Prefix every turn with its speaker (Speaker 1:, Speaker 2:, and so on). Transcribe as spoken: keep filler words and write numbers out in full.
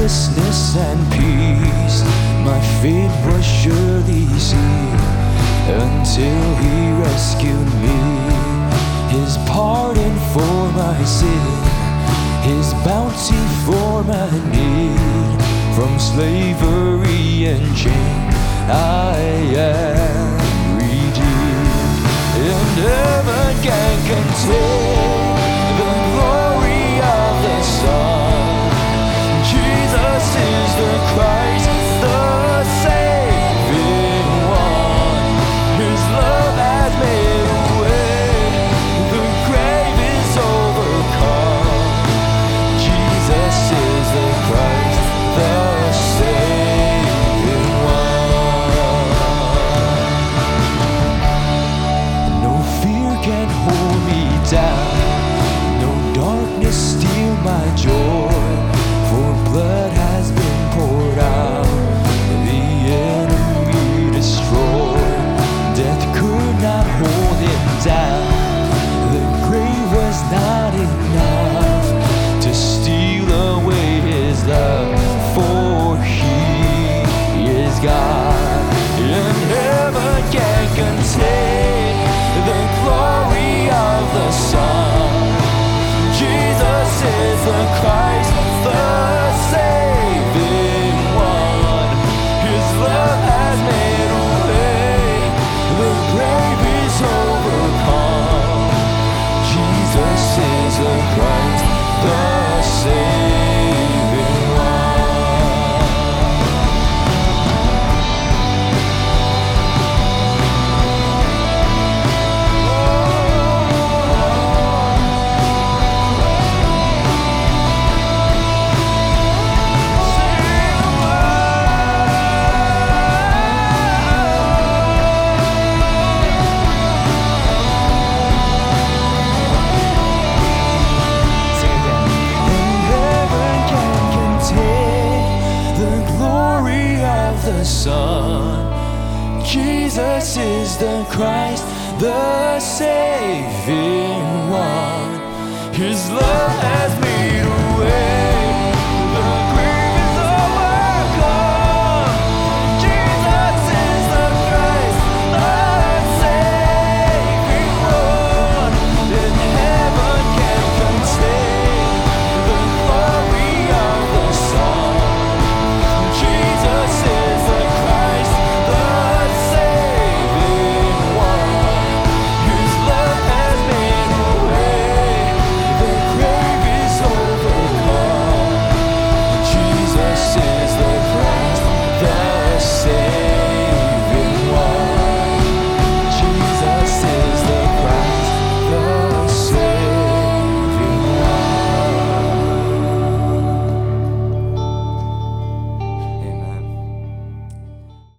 Speaker 1: righteousness and peace. My fate was surely sealed until he rescued me. His pardon for my sin, his bounty for my need. From slavery and shame I am redeemed, and heaven can contain the glory of the Son. Jesus is the Christ, the saving one. His love has made a way, the grave is overcome. Jesus is the Christ, the saving one. No fear can hold me down, no darkness steal my joy, for blood has been poured out, the enemy destroyed. Death could not hold him down, the grave was not enough to steal away his love, for he is God. And heaven can contain the glory of the Son. Jesus is the Christ, the saving one. His love has made a way, the grave is overcome. Jesus is the Christ, the saving one. The Son. Jesus is the Christ, the saving one. His love has made a